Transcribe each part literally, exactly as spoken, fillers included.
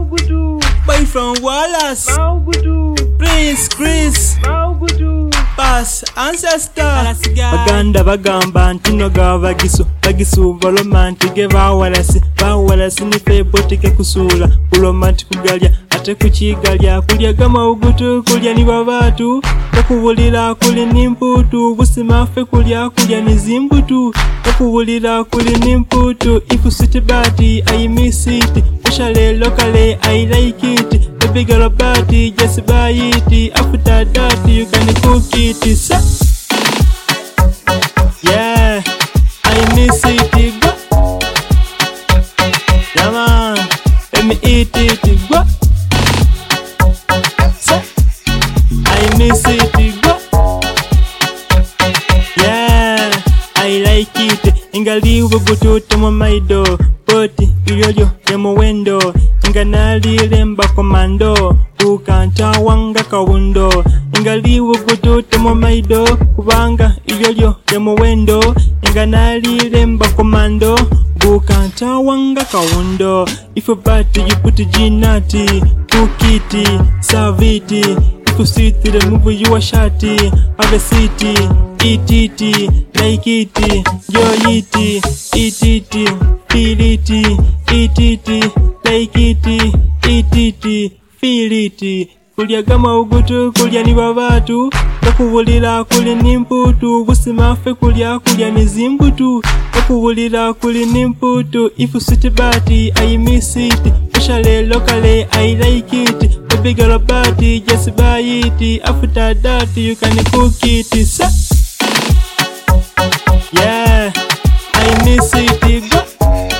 Maugudu, boy from Wallace, Maugudu, Prince Chris, Maugudu, Pass Ancestor. Baganda bagamba ntino ga bagiso bagiso bolomanti ge bawalasi bawalasi ni febotike kusula kulomanti kugalya ate kuchigalya kulya gama ugutu kulya ni babatu okubulira kuli nimputu busimafe kulya kulya ni zimbutu okubulira kuli nimputu ifusiti bati I miss it ushale locally I like it baby girl bati just buy it after that you can cook it sa. Yeah, I miss it, go. Yeah, man, let me eat it, go. So, I miss it, go. Yeah, I like it. Ingali ubugutu temo maido, poti ilioyo temo wendo. Inganali lemba komando, ukanta wanga kawundo. Ingali ubugutu temo maido, kubanga ilioyo temo wendo. Inganali lemba komando, ukanta wanga kawundo. If you party you put ginati, cook it, serve it. If you sit to the movie you a shati, have a city, eat it, like it, yo eat it, eat it, feel it, eat it, like it, eat it, feel it. Kulya gama ugutu kulya ni babatu okubulira kuli nimputu busimafe kulya kulya ni zimbutu okubulira kuli nimputu ifu sweet bati I miss it ushale locally I like it baby girl bati just buy it after that you can cook it sa. Yeah, I miss it, go.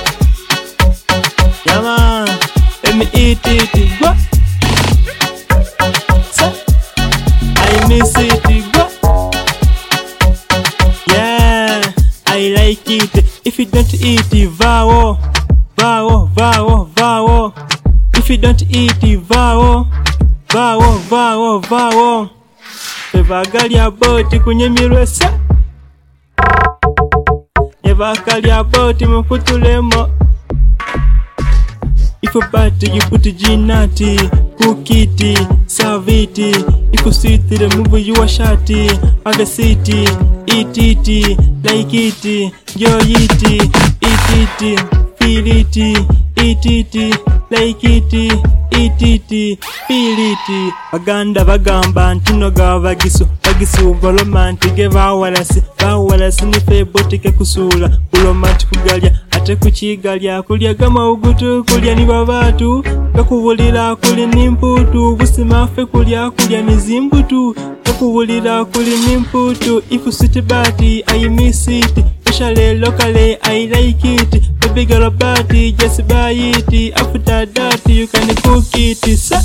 Yeah man, let me eat it, go. I miss it, go. Yeah, I like it. If you don't eat it, vow, vow, vow, vow. If you don't eat it, vow, vow, vow, vow. Evagalya boti kunyemirwesa. Evagalya boti mukutulemo. If you party you put ginati, cook it, serve it. If you sit to the movie you a shati, have a city, eat it, like it, yo eat it, eat it, feel it, eat it, like it, eat it, feel it. Baganda bagamba ntino ga bagiso bagiso bolomanti ge bawalasi bawalasi ni febotike kusula kulomanti kugalya ate kuchigalya kulya gama ugutu kulya ni babatu okubulira kuli nimputu busimafe kulya kulya ni zimbutu okubulira kuli nimputu ifu sweet bati I miss it ushale locally I like it baby girl bati just buy it after that you can cook it sa.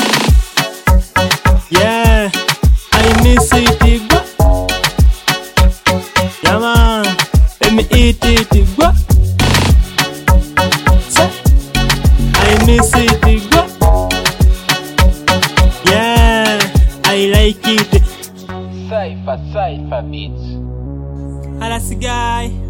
Yeah, I miss it, go. Yeah man, let me eat it, go. So, I miss it, go. Yeah, I like it. Cypher, Cypher beats. Alas guy.